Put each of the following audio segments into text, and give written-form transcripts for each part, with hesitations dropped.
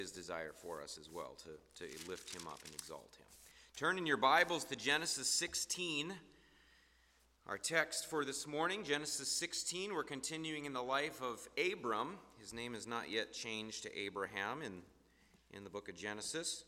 his desire for us as well, to lift him up and exalt him. Turn in your Bibles to Genesis 16. Our text for this morning, Genesis 16, we're continuing in the life of Abram. His name is not yet changed to Abraham in the book of Genesis.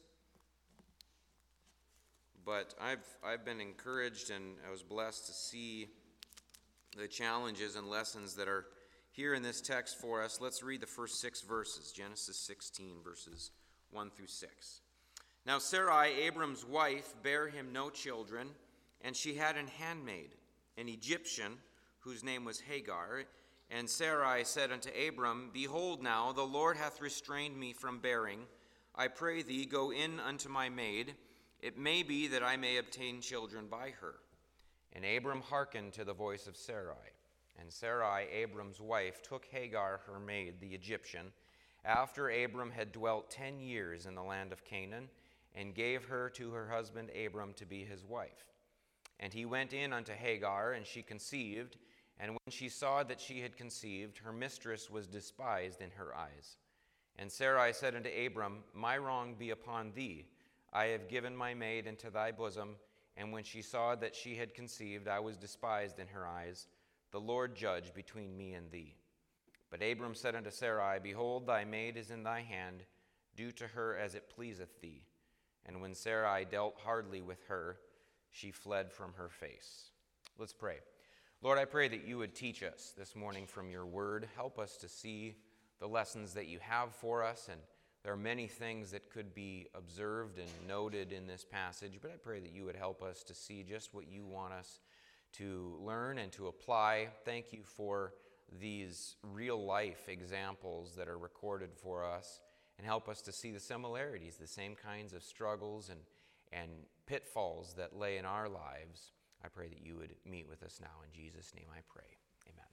But I've been encouraged and I was blessed to see the challenges and lessons that are here in this text for us. Let's read the first 6 verses, Genesis 16, verses 1 through 6. Now Sarai, Abram's wife, bare him no children, and she had an handmaid, an Egyptian, whose name was Hagar. And Sarai said unto Abram, Behold now, the Lord hath restrained me from bearing. I pray thee, go in unto my maid. It may be that I may obtain children by her. And Abram hearkened to the voice of Sarai. And Sarai, Abram's wife, took Hagar, her maid, the Egyptian, after Abram had dwelt 10 years in the land of Canaan, and gave her to her husband Abram to be his wife. And he went in unto Hagar, and she conceived, and when she saw that she had conceived, her mistress was despised in her eyes. And Sarai said unto Abram, My wrong be upon thee. I have given my maid into thy bosom, and when she saw that she had conceived, I was despised in her eyes. The Lord judge between me and thee. But Abram said unto Sarai, Behold, thy maid is in thy hand. Do to her as it pleaseth thee. And when Sarai dealt hardly with her, she fled from her face. Let's pray. Lord, I pray that you would teach us this morning from your word. Help us to see the lessons that you have for us. And there are many things that could be observed and noted in this passage, but I pray that you would help us to see just what you want us to learn and to apply. Thank you for these real-life examples that are recorded for us, and help us to see the similarities, the same kinds of struggles and pitfalls that lay in our lives. I pray that you would meet with us now. In Jesus' name I pray. Amen.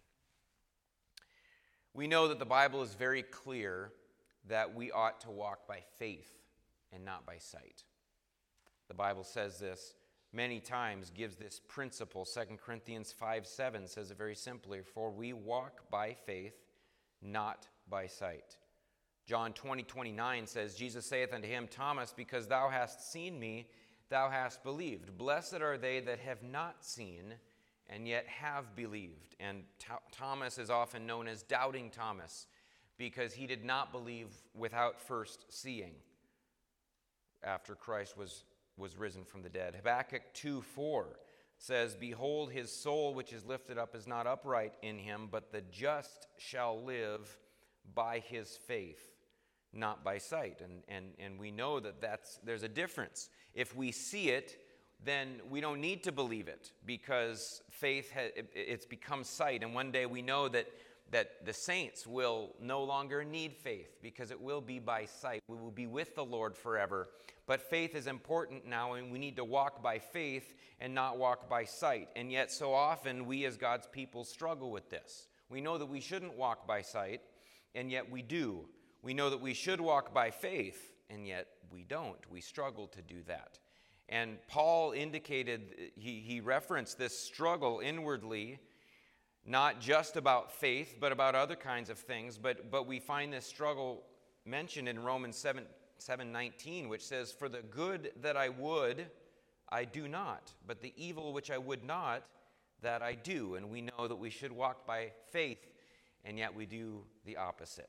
We know that the Bible is very clear that we ought to walk by faith and not by sight. The Bible says this many times, gives this principle. 2 Corinthians 5:7 says it very simply, For we walk by faith, not by sight. John 20:29 says, Jesus saith unto him, Thomas, because thou hast seen me, thou hast believed. Blessed are they that have not seen, and yet have believed. And Thomas is often known as Doubting Thomas, because he did not believe without first seeing after Christ was risen from the dead. Habakkuk 2:4 says, Behold, his soul which is lifted up is not upright in him, but the just shall live by his faith, not by sight. And we know that there's a difference. If we see it, then we don't need to believe it, because faith, it's become sight. And one day we know that the saints will no longer need faith, because it will be by sight. We will be with the Lord forever. But faith is important now, and we need to walk by faith and not walk by sight. And yet so often we as God's people struggle with this. We know that we shouldn't walk by sight, and yet we do. We know that we should walk by faith, and yet we don't. We struggle to do that. And Paul indicated, he referenced this struggle inwardly, not just about faith, but about other kinds of things. But we find this struggle mentioned in Romans 7:19, which says, For the good that I would, I do not, but the evil which I would not, that I do. And we know that we should walk by faith, and yet we do the opposite.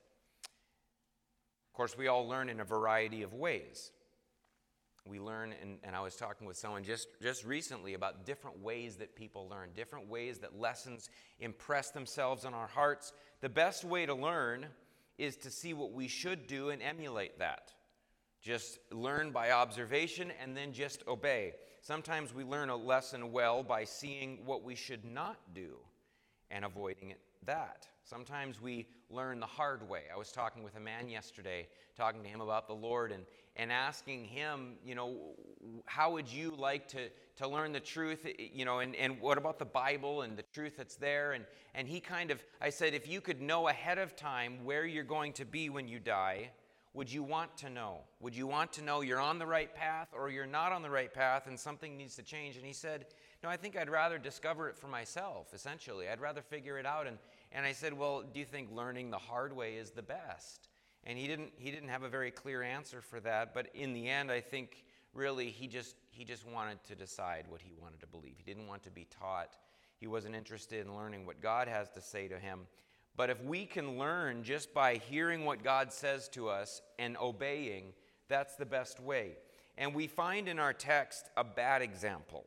Of course, we all learn in a variety of ways. We learn, and I was talking with someone just recently about different ways that people learn, different ways that lessons impress themselves on our hearts. The best way to learn is to see what we should do and emulate that. Just learn by observation and then just obey. Sometimes we learn a lesson well by seeing what we should not do and avoiding that. Sometimes we learn the hard way. I was talking with a man yesterday, talking to him about the Lord and asking him, how would you like to learn the truth, and what about the Bible and the truth that's there? And he I said, if you could know ahead of time where you're going to be when you die, would you want to know? Would you want to know you're on the right path or you're not on the right path and something needs to change? And he said, no, I think I'd rather discover it for myself, essentially. I'd rather figure it out. And I said, well, do you think learning the hard way is the best? And he didn't have a very clear answer for that, but in the end, I think really he just wanted to decide what he wanted to believe. He didn't want to be taught. He wasn't interested in learning what God has to say to him. But if we can learn just by hearing what God says to us and obeying, that's the best way. And we find in our text a bad example.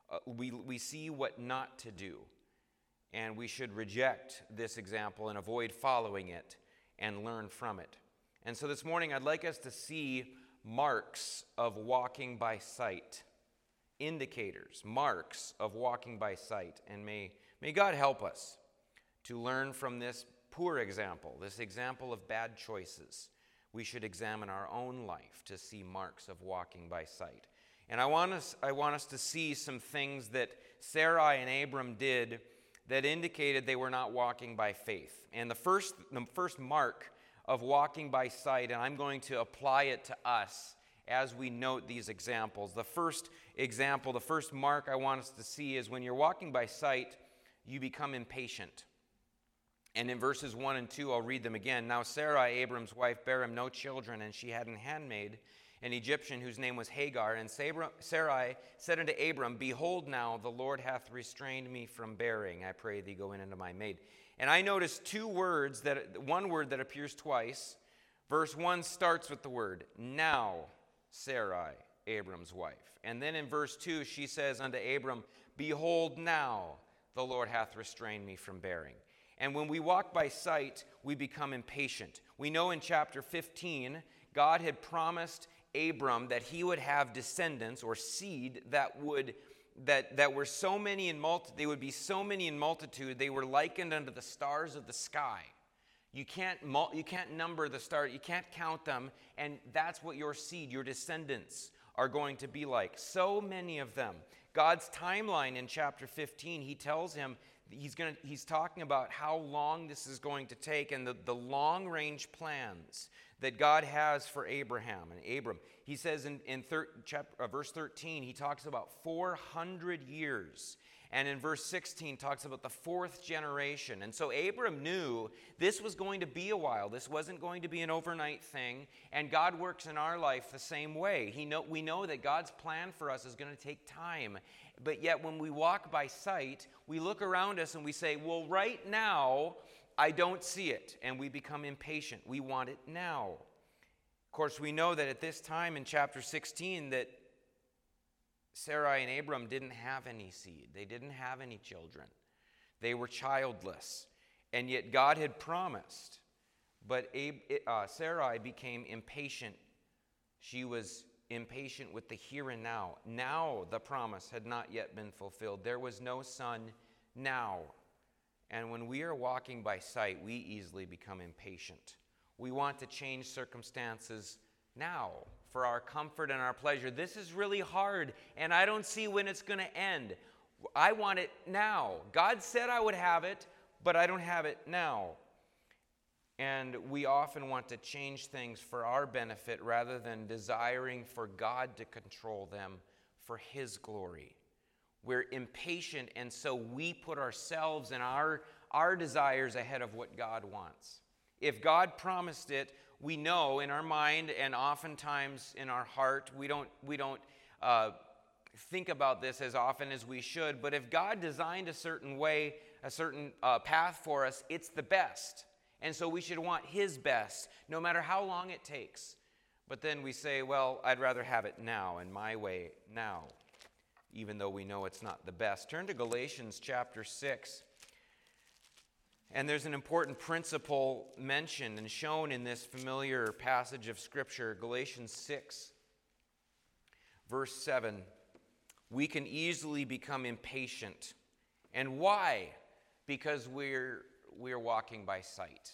We see what not to do. And we should reject this example and avoid following it and learn from it. And so this morning I'd like us to see marks of walking by sight. Indicators, marks of walking by sight. And may God help us to learn from this poor example, this example of bad choices. We should examine our own life to see marks of walking by sight. And I want us to see some things that Sarai and Abram did that indicated they were not walking by faith. And the first mark of walking by sight, and I'm going to apply it to us as we note these examples. The first example, the first mark I want us to see is when you're walking by sight, you become impatient. And in verses 1 and 2, I'll read them again. Now Sarai, Abram's wife, bare him no children, and she had an handmaid, an Egyptian whose name was Hagar. And Sarai said unto Abram, Behold now, the Lord hath restrained me from bearing. I pray thee, go in unto my maid. And I noticed one word that appears twice. Verse 1 starts with the word, now Sarai, Abram's wife. And then in verse 2, she says unto Abram, Behold now, the Lord hath restrained me from bearing. And when we walk by sight, we become impatient. We know in chapter 15, God had promised Abram that he would have descendants or seed that were so many in they would be so many in multitude, they were likened unto the stars of the sky. You can't number the stars, you can't count them, and that's what your seed, your descendants are going to be like. So many of them. God's timeline in chapter 15, he tells him he's talking about how long this is going to take and the long-range plans that God has for Abraham and Abram. He says in verse 13, he talks about 400 years. And in verse 16 talks about the fourth generation. And so Abram knew this was going to be a while. This wasn't going to be an overnight thing. And God works in our life the same way. We know that God's plan for us is going to take time. But yet when we walk by sight, we look around us and we say, well, right now, I don't see it. And we become impatient. We want it now. Of course, we know that at this time in chapter 16 that Sarai and Abram didn't have any seed. They didn't have any children. They were childless. And yet God had promised. But Sarai became impatient. She was impatient with the here and now. Now the promise had not yet been fulfilled. There was no son now. And when we are walking by sight, we easily become impatient. We want to change circumstances now for our comfort and our pleasure. This is really hard, and I don't see when it's going to end. I want it now. God said I would have it, but I don't have it now. And we often want to change things for our benefit rather than desiring for God to control them for His glory. We're impatient, and so we put ourselves and our desires ahead of what God wants. If God promised it, we know in our mind and oftentimes in our heart, we don't think about this as often as we should. But if God designed a certain way, a certain path for us, it's the best. And so we should want His best, no matter how long it takes. But then we say, well, I'd rather have it now, in my way now, even though we know it's not the best. Turn to Galatians chapter 6. And there's an important principle mentioned and shown in this familiar passage of Scripture, Galatians 6, verse 7. We can easily become impatient. And why? Because we're walking by sight.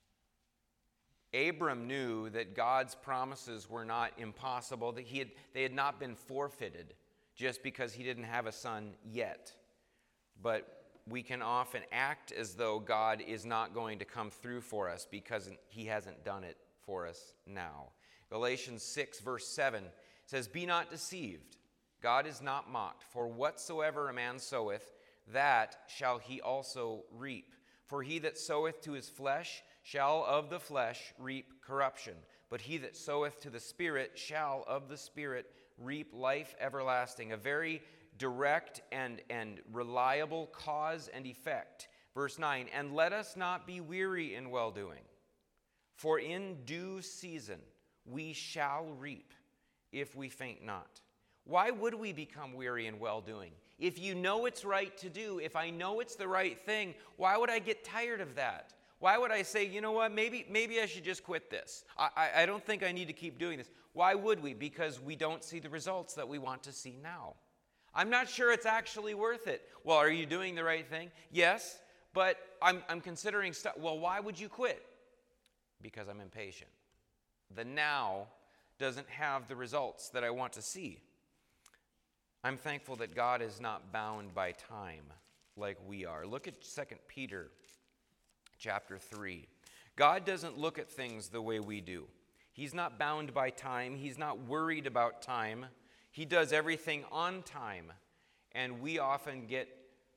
Abram knew that God's promises were not impossible, that they had not been forfeited just because he didn't have a son yet. But we can often act as though God is not going to come through for us because he hasn't done it for us now. Galatians 6, verse 7 says, Be not deceived. God is not mocked. For whatsoever a man soweth, that shall he also reap. For he that soweth to his flesh shall of the flesh reap corruption, but he that soweth to the Spirit shall of the Spirit reap life everlasting. A very direct and reliable cause and effect. Verse 9, and let us not be weary in well-doing, for in due season we shall reap if we faint not. Why would we become weary in well-doing? If you know it's right to do, if I know it's the right thing, why would I get tired of that? Why would I say, you know what, maybe I should just quit this. I don't think I need to keep doing this. Why would we? Because we don't see the results that we want to see now. I'm not sure it's actually worth it. Well, are you doing the right thing? Yes, but I'm considering stuff. Well, why would you quit? Because I'm impatient. The now doesn't have the results that I want to see. I'm thankful that God is not bound by time like we are. Look at 2 Peter chapter 3. God doesn't look at things the way we do. He's not bound by time. He's not worried about time. He does everything on time. And we often get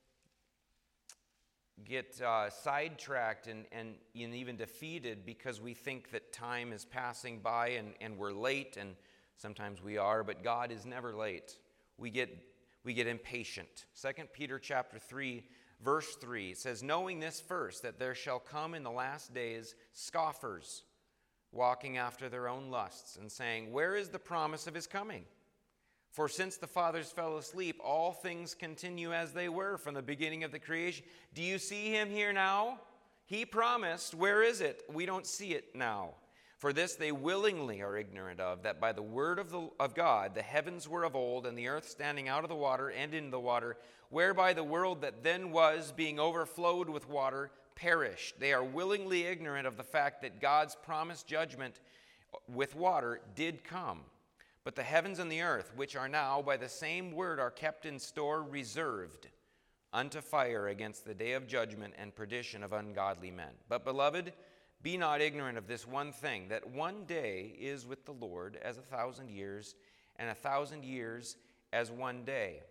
sidetracked and even defeated because we think that time is passing by and we're late, and sometimes we are, but God is never late. We get impatient. 2 Peter chapter 3, verse 3 says, knowing this first, that there shall come in the last days scoffers, walking after their own lusts, and saying, where is the promise of his coming? For since the fathers fell asleep, all things continue as they were from the beginning of the creation. Do you see him here now? He promised. Where is it? We don't see it now. For this they willingly are ignorant of, that by the word of God the heavens were of old, and the earth standing out of the water and in the water, whereby the world that then was, being overflowed with water, perished. They are willingly ignorant of the fact that God's promised judgment with water did come. But the heavens and the earth, which are now by the same word are kept in store, reserved unto fire against the day of judgment and perdition of ungodly men. But, beloved, be not ignorant of this one thing, that one day is with the Lord as 1,000 years, and 1,000 years as one day.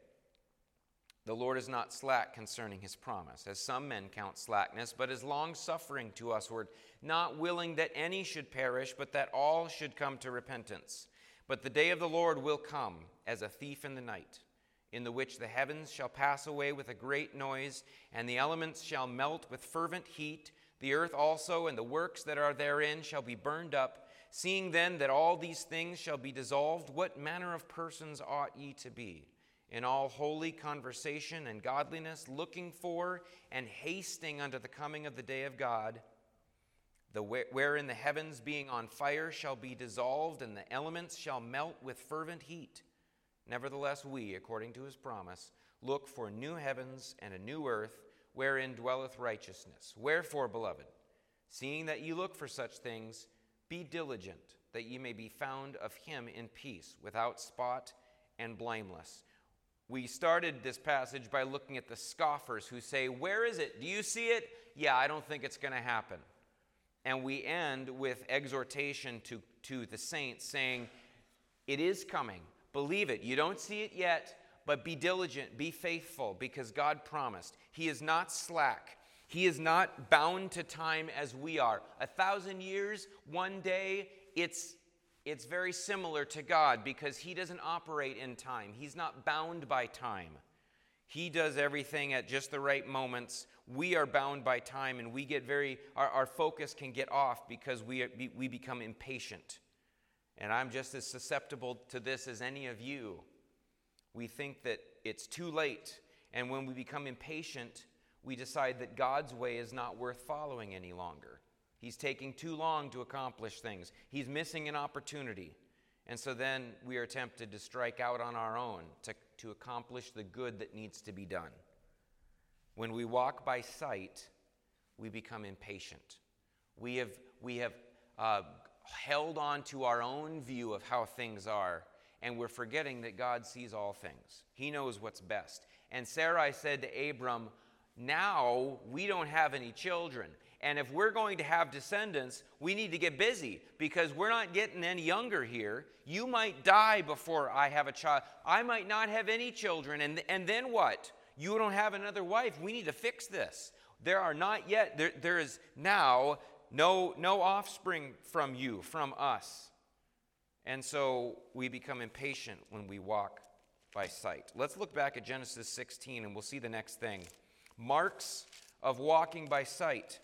The Lord is not slack concerning his promise, as some men count slackness, but is long-suffering to usward, not willing that any should perish, but that all should come to repentance. But the day of the Lord will come as a thief in the night, in the which the heavens shall pass away with a great noise, and the elements shall melt with fervent heat. The earth also and the works that are therein shall be burned up. Seeing then that all these things shall be dissolved, what manner of persons ought ye to be? In all holy conversation and godliness, looking for and hasting unto the coming of the day of God, wherein the heavens being on fire shall be dissolved, and the elements shall melt with fervent heat. Nevertheless we, according to his promise, look for new heavens and a new earth, wherein dwelleth righteousness. Wherefore, beloved, seeing that ye look for such things, be diligent, that ye may be found of him in peace, without spot and blameless. We started this passage by looking at the scoffers who say, where is it? Do you see it? Yeah, I don't think it's going to happen. And we end with exhortation to the saints saying, it is coming. Believe it. You don't see it yet, but be diligent, be faithful, because God promised. He is not slack. He is not bound to time as we are. 1,000 years, one day, it's very similar to God because he doesn't operate in time. He's not bound by time. He does everything at just the right moments. We are bound by time, and we get our focus can get off because we become impatient. And I'm just as susceptible to this as any of you. We think that it's too late, and when we become impatient, we decide that God's way is not worth following any longer. He's taking too long to accomplish things. He's missing an opportunity. And so then we are tempted to strike out on our own to accomplish the good that needs to be done. When we walk by sight, we become impatient. We have held on to our own view of how things are, and we're forgetting that God sees all things. He knows what's best. And Sarai said to Abram, now we don't have any children. And if we're going to have descendants, we need to get busy because we're not getting any younger here. You might die before I have a child. I might not have any children. And then what? You don't have another wife. We need to fix this. There are not yet, there is now no offspring from you, from us. And so we become impatient when we walk by sight. Let's look back at Genesis 16 and we'll see the next thing. Marks of walking by sight.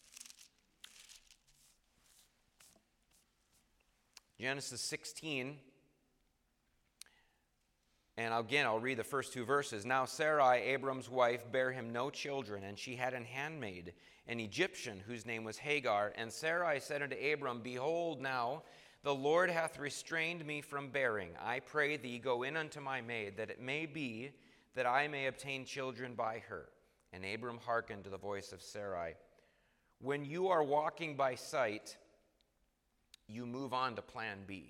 Genesis 16, and again, I'll read the first two verses. Now Sarai, Abram's wife, bare him no children, and she had an handmaid, an Egyptian, whose name was Hagar. And Sarai said unto Abram, Behold, now the Lord hath restrained me from bearing. I pray thee, go in unto my maid, that it may be that I may obtain children by her. And Abram hearkened to the voice of Sarai. When you are walking by sight, you move on to plan B.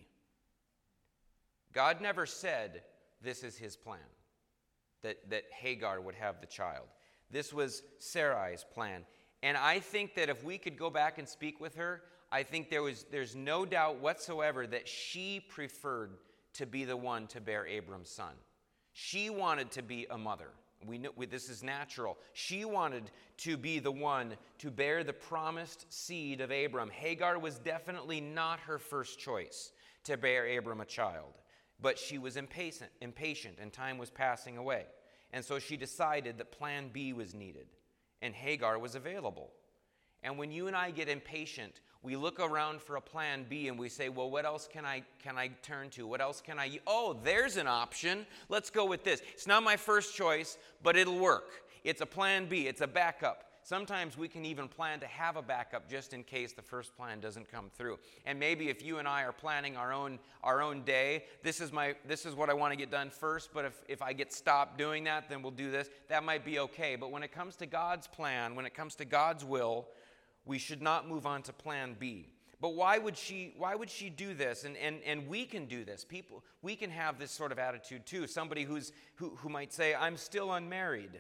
God never said this is his plan, that Hagar would have the child. This was Sarai's plan. And I think that if we could go back and speak with her, I think there's no doubt whatsoever that she preferred to be the one to bear Abram's son. She wanted to be a mother. This is natural. She wanted to be the one to bear the promised seed of Abram. Hagar was definitely not her first choice to bear Abram a child. But she was impatient, and time was passing away. And so she decided that plan B was needed, and Hagar was available. And when you and I get impatient, we look around for a plan B and we say, well, what else can I turn to? What else can I? Oh, there's an option. Let's go with this. It's not my first choice, but it'll work. It's a plan B. It's a backup. Sometimes we can even plan to have a backup just in case the first plan doesn't come through. And maybe if you and I are planning our own day, this is what I want to get done first, but if I get stopped doing that, then we'll do this. That might be okay. But when it comes to God's plan, when it comes to God's will, we should not move on to plan B. But why would she do this? And we can do this. We can have this sort of attitude too. Somebody who might say, I'm still unmarried.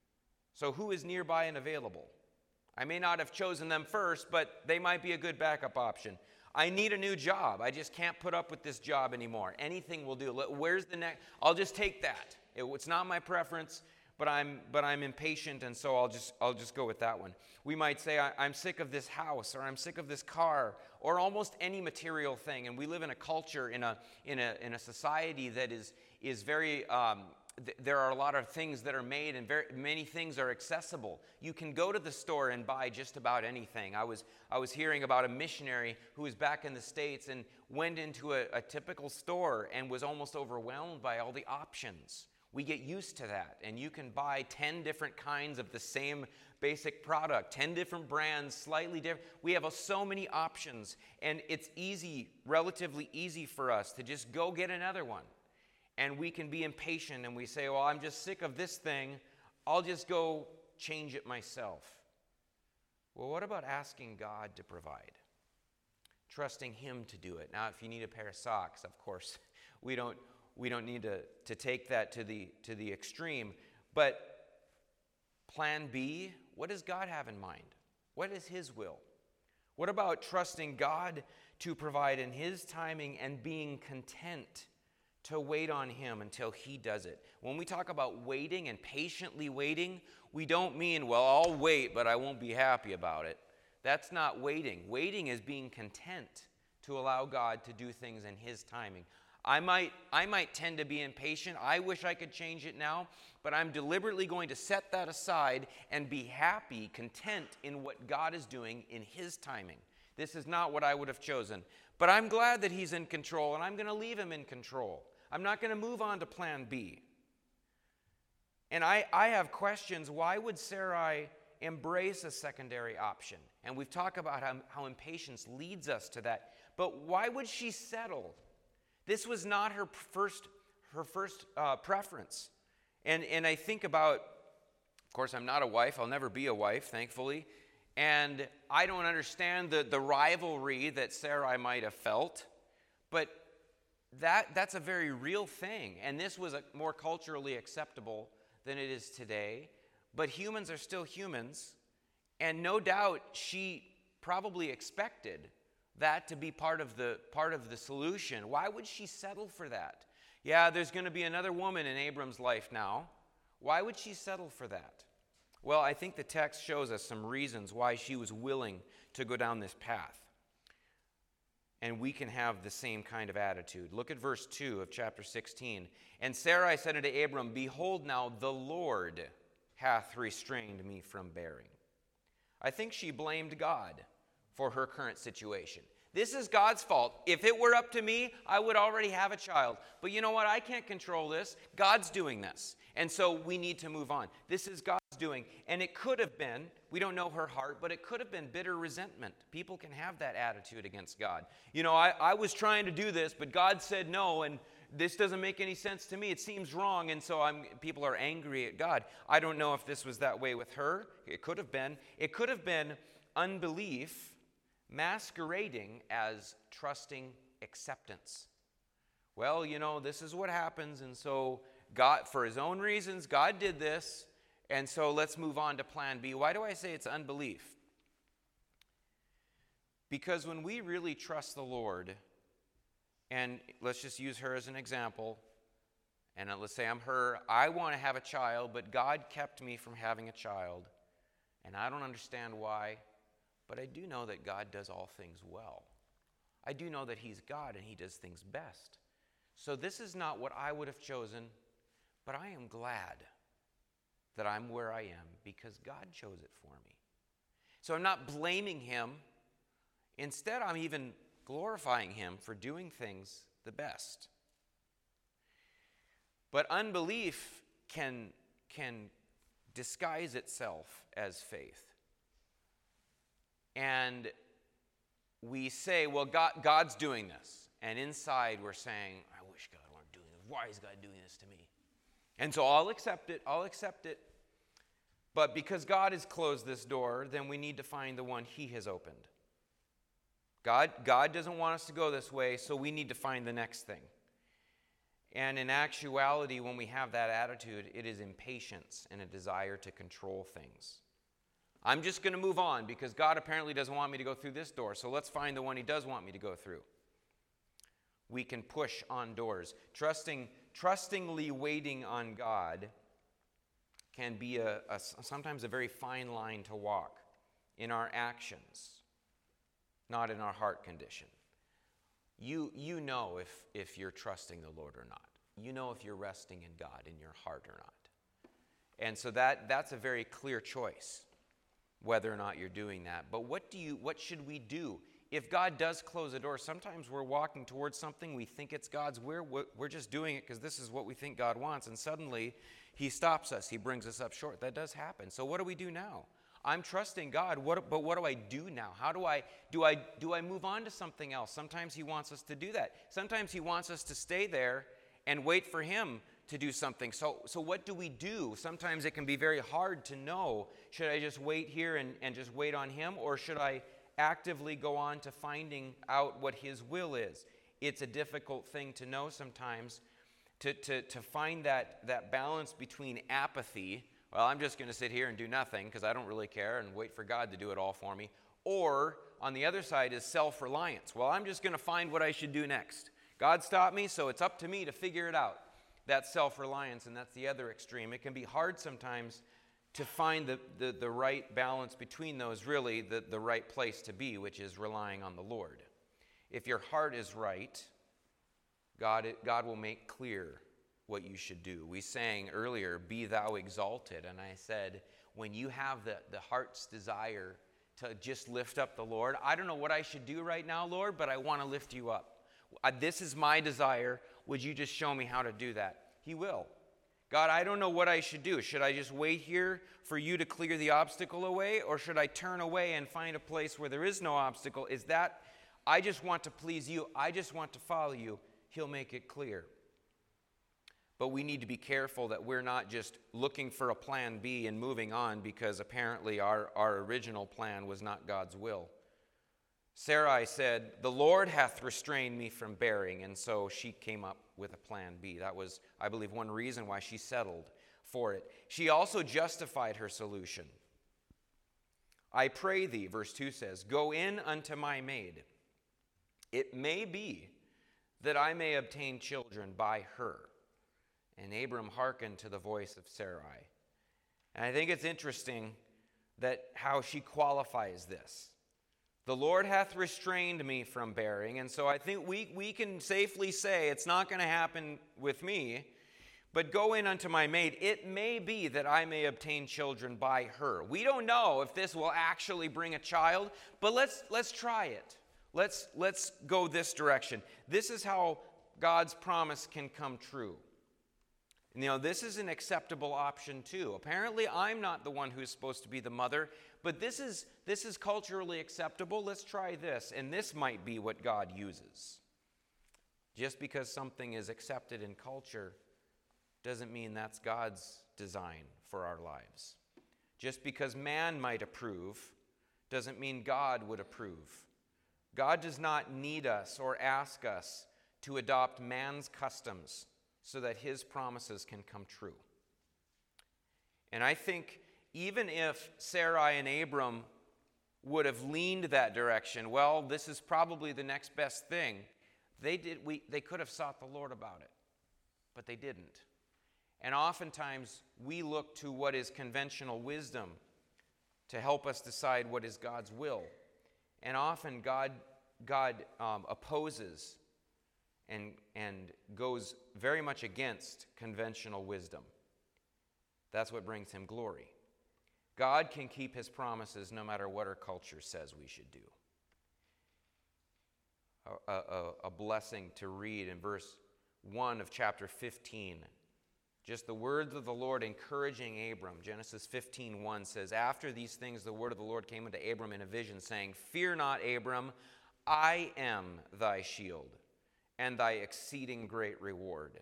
So who is nearby and available? I may not have chosen them first, but they might be a good backup option. I need a new job. I just can't put up with this job anymore. Anything will do. Where's the next? I'll just take that. It's not my preference, but I'm impatient, and so I'll just go with that one. We might say, I'm sick of this house, or I'm sick of this car, or almost any material thing. And we live in a culture, in a society that is very. There are a lot of things that are made, and many things are accessible. You can go to the store and buy just about anything. I was hearing about a missionary who was back in the States and went into a typical store and was almost overwhelmed by all the options. We get used to that, and you can buy 10 different kinds of the same basic product, 10 different brands, slightly different. We have so many options, and it's relatively easy for us to just go get another one. And we can be impatient and we say, well, I'm just sick of this thing. I'll just go change it myself. Well, what about asking God to provide? Trusting him to do it. Now, if you need a pair of socks, of course, we don't need to take that to the extreme. But plan B, what does God have in mind? What is his will? What about trusting God to provide in his timing and being content to wait on him until he does it? When we talk about waiting and patiently waiting, we don't mean, well, I'll wait, but I won't be happy about it. That's not waiting. Waiting is being content to allow God to do things in his timing. I might tend to be impatient. I wish I could change it now, but I'm deliberately going to set that aside and be happy, content in what God is doing in his timing. This is not what I would have chosen, but I'm glad that he's in control, and I'm going to leave him in control. I'm not going to move on to plan B. And I have questions. Why would Sarai embrace a secondary option? And we've talked about how impatience leads us to that. But why would she settle? This was not her first preference. And I think about, of course, I'm not a wife. I'll never be a wife, thankfully. And I don't understand the rivalry that Sarai might have felt. But that's a very real thing. And this was more culturally acceptable than it is today. But humans are still humans. And no doubt she probably expected that to be part of the solution. Why would she settle for that? Yeah, there's going to be another woman in Abram's life now. Why would she settle for that? Well, I think the text shows us some reasons why she was willing to go down this path. And we can have the same kind of attitude. Look at verse 2 of chapter 16. And Sarai said unto Abram, Behold now, the Lord hath restrained me from bearing. I think she blamed God for her current situation. This is God's fault. If it were up to me, I would already have a child. But you know what? I can't control this. God's doing this. And so we need to move on. This is God's doing. And it could have been, we don't know her heart, but it could have been bitter resentment. People can have that attitude against God. You know, I was trying to do this, but God said no, and this doesn't make any sense to me. It seems wrong, and so people are angry at God. I don't know if this was that way with her. It could have been. It could have been unbelief masquerading as trusting acceptance. Well, you know, this is what happens, and so God, for his own reasons, God did this, and so let's move on to plan B. Why do I say it's unbelief? Because when we really trust the Lord, and let's just use her as an example, and let's say I'm her, I want to have a child, but God kept me from having a child, and I don't understand why, but I do know that God does all things well. I do know that he's God and he does things best. So this is not what I would have chosen, but I am glad that I'm where I am because God chose it for me. So I'm not blaming him. Instead, I'm even glorifying him for doing things the best. But unbelief can disguise itself as faith. And we say, well, God's doing this. And inside we're saying, I wish God weren't doing this. Why is God doing this to me? And so I'll accept it. But because God has closed this door, then we need to find the one he has opened. God doesn't want us to go this way, so we need to find the next thing. And in actuality, when we have that attitude, it is impatience and a desire to control things. I'm just going to move on because God apparently doesn't want me to go through this door, so let's find the one he does want me to go through. We can push on doors. Trustingly waiting on God can be sometimes a very fine line to walk in our actions, not in our heart condition. You know if you're trusting the Lord or not. You know if you're resting in God in your heart or not. And so that's a very clear choice, whether or not you're doing that. But what should we do? If God does close a door, sometimes we're walking towards something, we think it's God's will, we're just doing it because this is what we think God wants, and suddenly he stops us, he brings us up short. That does happen. So what do we do now? I'm trusting God, but what do I do now? How do I move on to something else? Sometimes he wants us to do that. Sometimes he wants us to stay there and wait for him to do something. So what do we do? Sometimes it can be very hard to know, should I just wait here and just wait on him, or should I actively go on to finding out what his will is? It's a difficult thing to know sometimes, to find that balance between apathy, well, I'm just going to sit here and do nothing because I don't really care and wait for God to do it all for me, or on the other side is self-reliance. Well, I'm just going to find what I should do next. God stopped me, so it's up to me to figure it out. That's self-reliance, and that's the other extreme. It can be hard sometimes to find the right balance between those, really the right place to be, which is relying on the Lord. If your heart is right, God will make clear what you should do. We sang earlier, be thou exalted, and I said, when you have the heart's desire to just lift up the Lord, I don't know what I should do right now, Lord, but I want to lift you up. This is my desire. Would you just show me how to do that? He will. God, I don't know what I should do. Should I just wait here for you to clear the obstacle away, or should I turn away and find a place where there is no obstacle? I just want to please you. I just want to follow you. He'll make it clear. But we need to be careful that we're not just looking for a plan B and moving on because apparently our original plan was not God's will. Sarai said, the Lord hath restrained me from bearing, and so she came up with a plan B. That was, I believe, one reason why she settled for it. She also justified her solution. I pray thee, verse 2 says, go in unto my maid. It may be that I may obtain children by her. And Abram hearkened to the voice of Sarai. And I think it's interesting that how she qualifies this. The Lord hath restrained me from bearing. And so I think we can safely say it's not going to happen with me. But go in unto my maid. It may be that I may obtain children by her. We don't know if this will actually bring a child, but let's try it. Let's go this direction. This is how God's promise can come true. This is an acceptable option too. Apparently, I'm not the one who's supposed to be the mother, but this is culturally acceptable. Let's try this, and this might be what God uses. Just because something is accepted in culture doesn't mean that's God's design for our lives. Just because man might approve doesn't mean God would approve. God does not need us or ask us to adopt man's customs so that his promises can come true. And I think even if Sarai and Abram would have leaned that direction, well, this is probably the next best thing, they could have sought the Lord about it, but they didn't. And oftentimes we look to what is conventional wisdom to help us decide what is God's will. And often God opposes and goes very much against conventional wisdom. That's what brings him glory. God can keep his promises no matter what our culture says we should do. A blessing to read in verse 1 of chapter 15. Just the words of the Lord encouraging Abram. Genesis 15:1 says, After these things the word of the Lord came unto Abram in a vision, saying, Fear not, Abram, I am thy shield and thy exceeding great reward.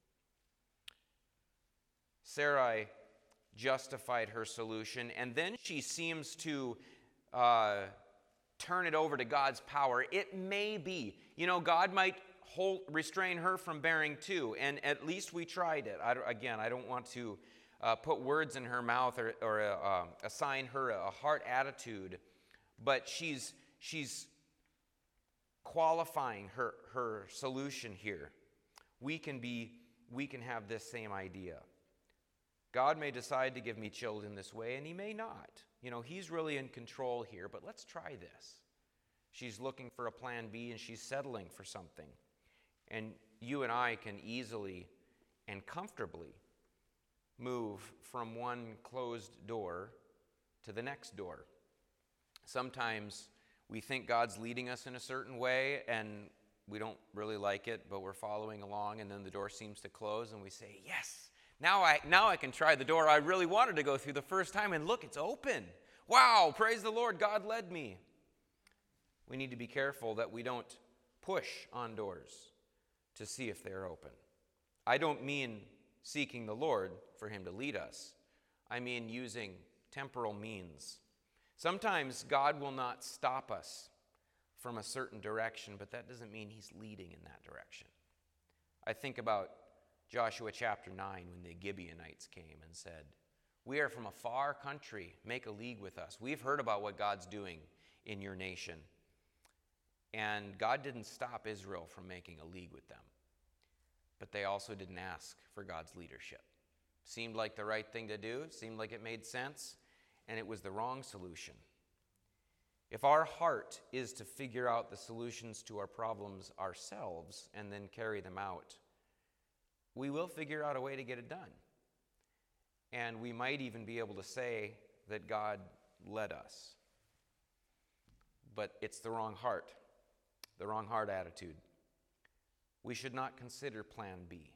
Sarai justified her solution, and then she seems to turn it over to God's power. It may be, God might restrain her from bearing too, and at least we tried it. I don't want to put words in her mouth or assign her a heart attitude, but she's qualifying her solution here. We can have this same idea. God may decide to give me children this way, and he may not. He's really in control here, but let's try this. She's looking for a plan B, and she's settling for something. And you and I can easily and comfortably move from one closed door to the next door. Sometimes we think God's leading us in a certain way, and we don't really like it, but we're following along, and then the door seems to close, and we say, yes, now I can try the door I really wanted to go through the first time, and look, it's open. Wow, praise the Lord, God led me. We need to be careful that we don't push on doors to see if they're open. I don't mean seeking the Lord for him to lead us. I mean using temporal means. Sometimes God will not stop us from a certain direction, but that doesn't mean he's leading in that direction. I think about Joshua chapter 9 when the Gibeonites came and said, we are from a far country, make a league with us. We've heard about what God's doing in your nation. And God didn't stop Israel from making a league with them. But they also didn't ask for God's leadership. Seemed like the right thing to do, seemed like it made sense, and it was the wrong solution. If our heart is to figure out the solutions to our problems ourselves and then carry them out, we will figure out a way to get it done. And we might even be able to say that God led us. But it's the wrong heart attitude. We should not consider plan B.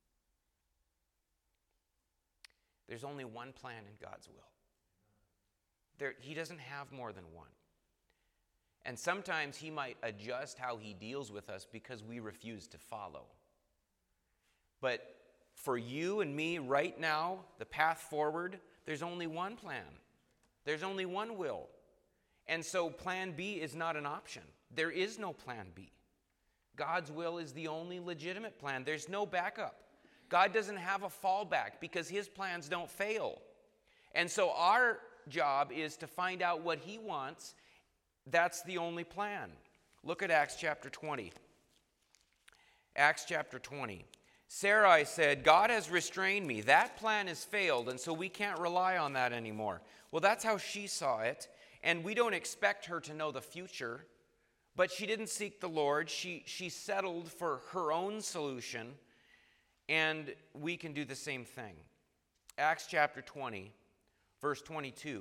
There's only one plan in God's will. He doesn't have more than one. And sometimes he might adjust how he deals with us because we refuse to follow. But for you and me right now, the path forward, there's only one plan. There's only one will. And so plan B is not an option. There is no plan B. God's will is the only legitimate plan. There's no backup. God doesn't have a fallback because his plans don't fail. And so our job is to find out what he wants. That's the only plan. Look at Acts chapter 20. Acts chapter 20. Sarai said, God has restrained me. That plan has failed, and so we can't rely on that anymore. Well, that's how she saw it, and we don't expect her to know the future, but she didn't seek the Lord. She settled for her own solution, and we can do the same thing. Acts chapter 20, verse 22.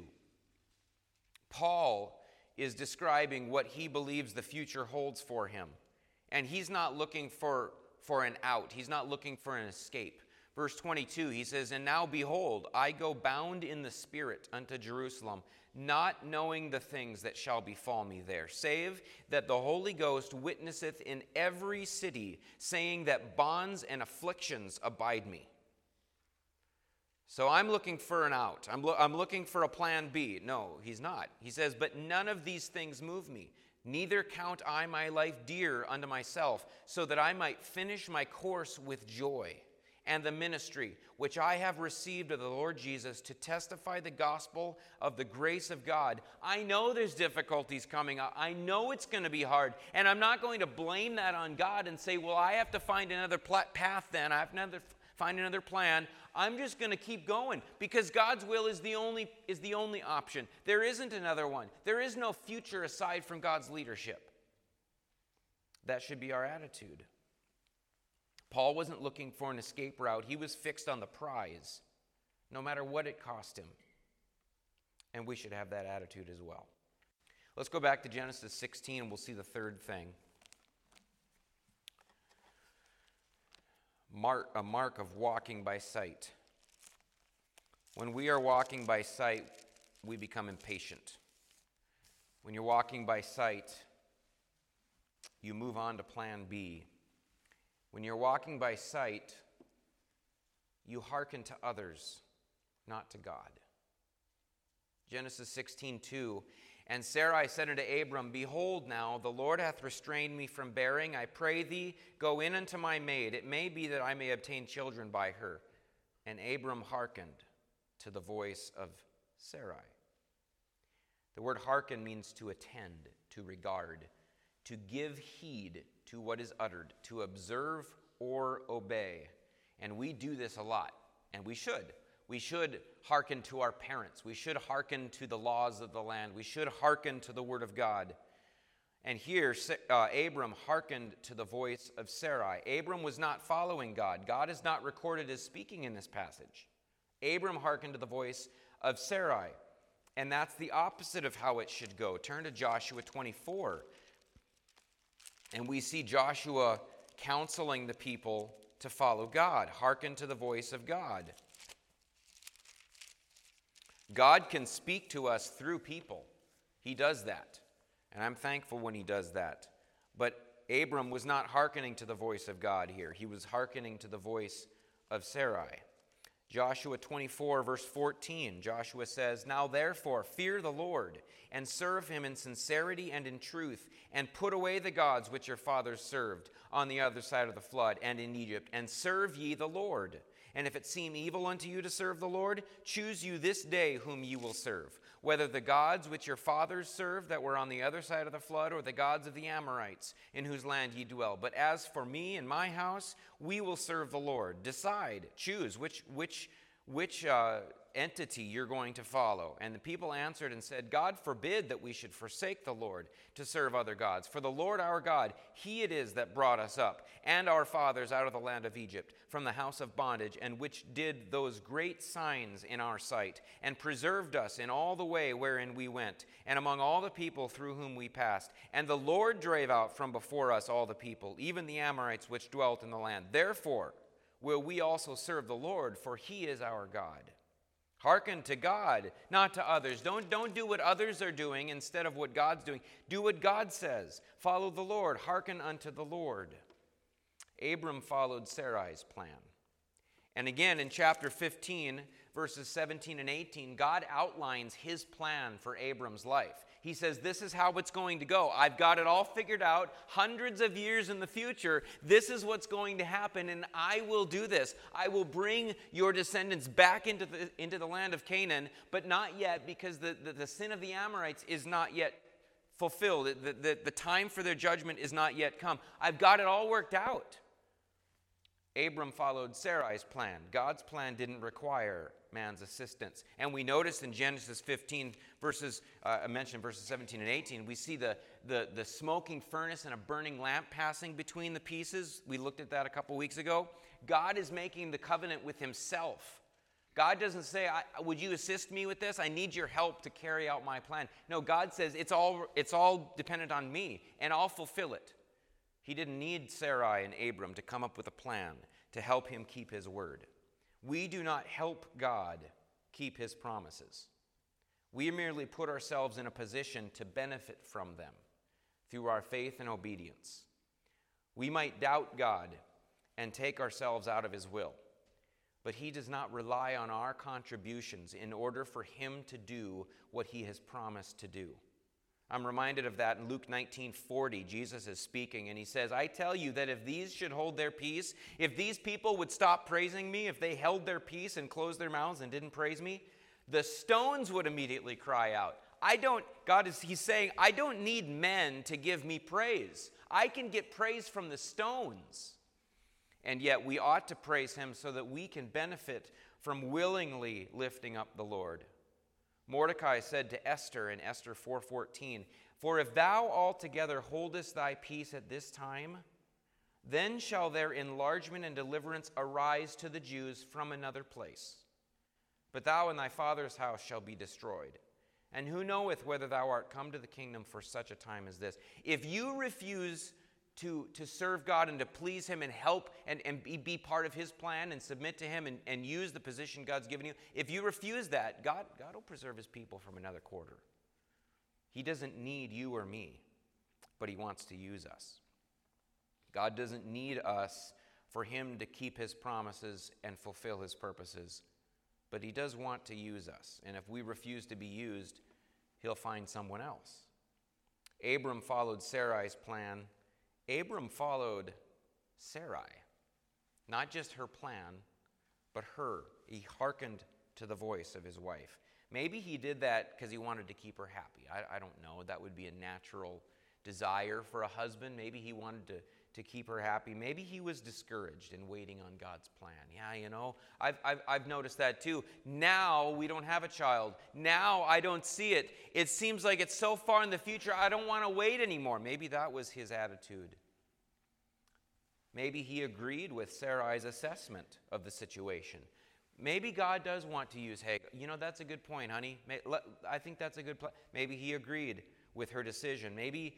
Paul is describing what he believes the future holds for him, and he's not looking for an out. He's not looking for an escape. Verse 22, he says, And now behold, I go bound in the Spirit unto Jerusalem, not knowing the things that shall befall me there, save that the Holy Ghost witnesseth in every city, saying that bonds and afflictions abide me. So I'm looking for an out. I'm looking for a plan B. No, he's not. He says, But none of these things move me. Neither count I my life dear unto myself, so that I might finish my course with joy, and the ministry which I have received of the Lord Jesus, to testify the gospel of the grace of God. I know there's difficulties coming up. I know it's going to be hard, and I'm not going to blame that on God and say, well, I have to find another path then. I have to find another plan. I'm just going to keep going because God's will is the only option. There isn't another one. There is no future aside from God's leadership. That should be our attitude. Paul wasn't looking for an escape route. He was fixed on the prize, no matter what it cost him. And we should have that attitude as well. Let's go back to Genesis 16 and we'll see the third thing. A mark of walking by sight. When we are walking by sight, we become impatient. When you're walking by sight, you move on to plan B. When you're walking by sight, you hearken to others, not to God. Genesis 16:2, And Sarai said unto Abram, Behold now, the Lord hath restrained me from bearing. I pray thee, go in unto my maid. It may be that I may obtain children by her. And Abram hearkened to the voice of Sarai. The word hearken means to attend, to regard, to give heed to what is uttered, to observe or obey. And we do this a lot, and we should. We should hearken to our parents. We should hearken to the laws of the land. We should hearken to the word of God. And here, Abram hearkened to the voice of Sarai. Abram was not following God. God is not recorded as speaking in this passage. Abram hearkened to the voice of Sarai. And that's the opposite of how it should go. Turn to Joshua 24. And we see Joshua counseling the people to follow God. Hearken to the voice of God. God can speak to us through people. He does that. And I'm thankful when he does that. But Abram was not hearkening to the voice of God here. He was hearkening to the voice of Sarai. Joshua 24, verse 14, Joshua says, Now therefore fear the Lord, and serve him in sincerity and in truth, and put away the gods which your fathers served on the other side of the flood and in Egypt, and serve ye the Lord. And if it seem evil unto you to serve the Lord, choose you this day whom you will serve, whether the gods which your fathers served that were on the other side of the flood, or the gods of the Amorites, in whose land ye dwell. But as for me and my house, we will serve the Lord. Decide, choose which entity you're going to follow. And the people answered and said, God forbid that we should forsake the Lord to serve other gods. For the Lord our God, he it is that brought us up, and our fathers out of the land of Egypt, from the house of bondage, and which did those great signs in our sight, and preserved us in all the way wherein we went, and among all the people through whom we passed. And the Lord drave out from before us all the people, even the Amorites which dwelt in the land. Therefore will we also serve the Lord, for he is our God. Hearken to God, not to others. Don't do what others are doing instead of what God's doing. Do what God says. Follow the Lord. Hearken unto the Lord. Abram followed Sarai's plan. And again, in chapter 15, verses 17 and 18, God outlines his plan for Abram's life. He says, this is how it's going to go. I've got it all figured out. Hundreds of years in the future, this is what's going to happen, and I will do this. I will bring your descendants back into the land of Canaan, but not yet, because the sin of the Amorites is not yet fulfilled. The time for their judgment is not yet come. I've got it all worked out. Abram followed Sarai's plan. God's plan didn't require man's assistance. And we notice in Genesis 15, I mentioned verses 17 and 18, we see the smoking furnace and a burning lamp passing between the pieces. We looked at that a couple weeks ago. God is making the covenant with himself. God doesn't say, would you assist me with this? I need your help to carry out my plan. No, God says, it's all dependent on me, and I'll fulfill it. He didn't need Sarai and Abram to come up with a plan to help him keep his word. We do not help God keep his promises. We merely put ourselves in a position to benefit from them through our faith and obedience. We might doubt God and take ourselves out of his will, but he does not rely on our contributions in order for him to do what he has promised to do. I'm reminded of that in Luke 19:40. Jesus is speaking, and he says, I tell you that if these should hold their peace, if these people would stop praising me, if they held their peace and closed their mouths and didn't praise me, the stones would immediately cry out. He's saying, I don't need men to give me praise. I can get praise from the stones. And yet we ought to praise him so that we can benefit from willingly lifting up the Lord. Mordecai said to Esther in Esther 4:14, For if thou altogether holdest thy peace at this time, then shall their enlargement and deliverance arise to the Jews from another place. But thou and thy father's house shall be destroyed. And who knoweth whether thou art come to the kingdom for such a time as this? If you refuse to serve God and to please him and help and be part of his plan and submit to him and use the position God's given you, if you refuse that, God will preserve his people from another quarter. He doesn't need you or me, but he wants to use us. God doesn't need us for him to keep his promises and fulfill his purposes, but he does want to use us. And if we refuse to be used, he'll find someone else. Abram followed Sarai's plan. Abram followed Sarai, not just her plan, but her. He hearkened to the voice of his wife. Maybe he did that because he wanted to keep her happy. I don't know. That would be a natural desire for a husband. Maybe he wanted to keep her happy. Maybe he was discouraged in waiting on God's plan. Yeah, I've noticed that too. Now we don't have a child. Now I don't see it. It seems like it's so far in the future, I don't want to wait anymore. Maybe that was his attitude. Maybe he agreed with Sarai's assessment of the situation. Maybe God does want to use Hagar. That's a good point, honey. I think that's a good plan. Maybe he agreed with her decision. Maybe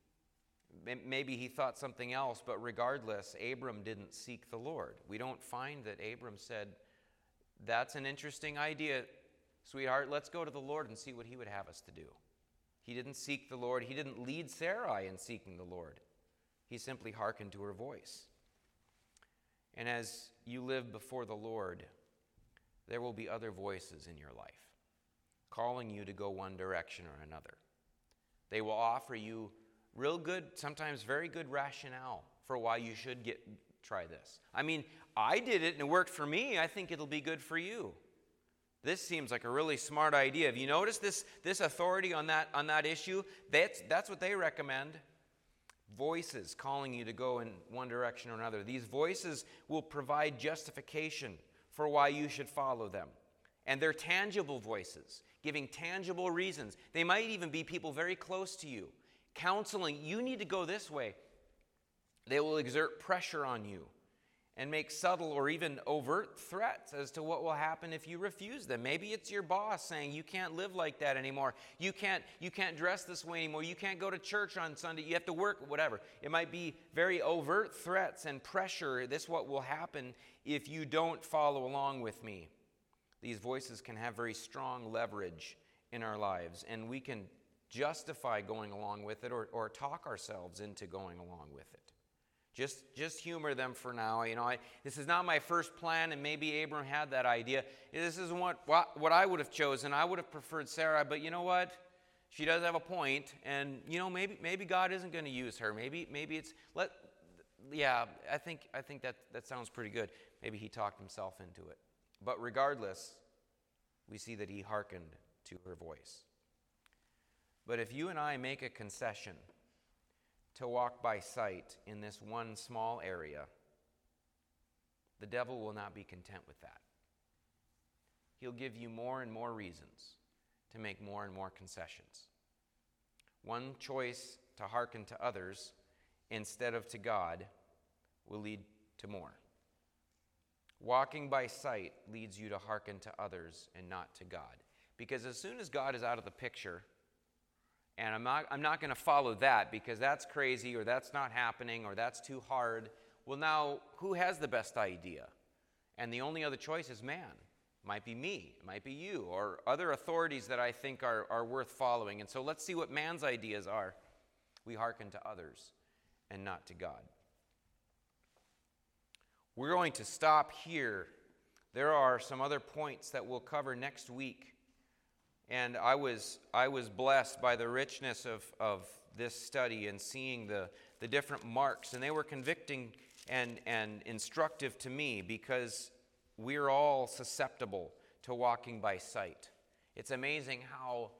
he thought something else, but regardless, Abram didn't seek the Lord. We don't find that Abram said, that's an interesting idea, sweetheart. Let's go to the Lord and see what he would have us to do. He didn't seek the Lord. He didn't lead Sarai in seeking the Lord. He simply hearkened to her voice. And as you live before the Lord, there will be other voices in your life calling you to go one direction or another. They will offer you real good, sometimes very good rationale for why you should try this. I did it and it worked for me. I think it'll be good for you. This seems like a really smart idea. Have you noticed this authority on that issue? That's what they recommend. Voices calling you to go in one direction or another. These voices will provide justification for why you should follow them. And they're tangible voices, giving tangible reasons. They might even be people very close to you, counseling, you need to go this way. They will exert pressure on you and make subtle or even overt threats as to what will happen if you refuse them. Maybe it's your boss saying, you can't live like that anymore. You can't dress this way anymore. You can't go to church on Sunday. You have to work, whatever. It might be very overt threats and pressure. This is what will happen if you don't follow along with me. These voices can have very strong leverage in our lives, and we can justify going along with it or talk ourselves into going along with it. Just humor them for now. This is not my first plan, and maybe Abram had that idea. This isn't what I would have chosen. I would have preferred Sarah, but you know what? She does have a point, and maybe God isn't going to use her. Maybe it's I think that sounds pretty good. Maybe he talked himself into it. But regardless, we see that he hearkened to her voice. But if you and I make a concession to walk by sight in this one small area, the devil will not be content with that. He'll give you more and more reasons to make more and more concessions. One choice to hearken to others instead of to God will lead to more. Walking by sight leads you to hearken to others and not to God. Because as soon as God is out of the picture, and I'm not going to follow that because that's crazy or that's not happening or that's too hard. Well, now, who has the best idea? And the only other choice is man. It might be me, it might be you, or other authorities that I think are worth following. And so let's see what man's ideas are. We hearken to others and not to God. We're going to stop here. There are some other points that we'll cover next week. And I was blessed by the richness of this study and seeing the different marks. And they were convicting and instructive to me because we're all susceptible to walking by sight. It's amazing how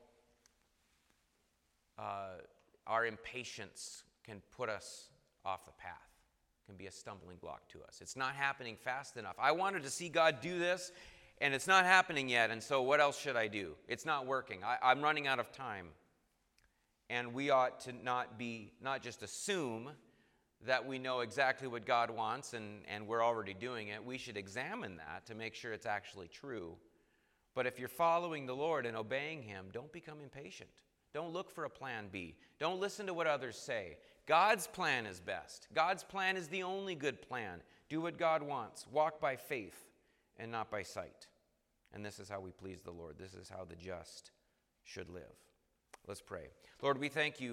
our impatience can put us off the path. Can be a stumbling block to us. It's not happening fast enough. I wanted to see God do this, and it's not happening yet, and so what else should I do? It's not working. I'm running out of time. And we ought to not just assume that we know exactly what God wants and we're already doing it. We should examine that to make sure it's actually true. But if you're following the Lord and obeying Him, don't become impatient. Don't look for a plan B. Don't listen to what others say. God's plan is best. God's plan is the only good plan. Do what God wants. Walk by faith and not by sight. And this is how we please the Lord. This is how the just should live. Let's pray. Lord, we thank you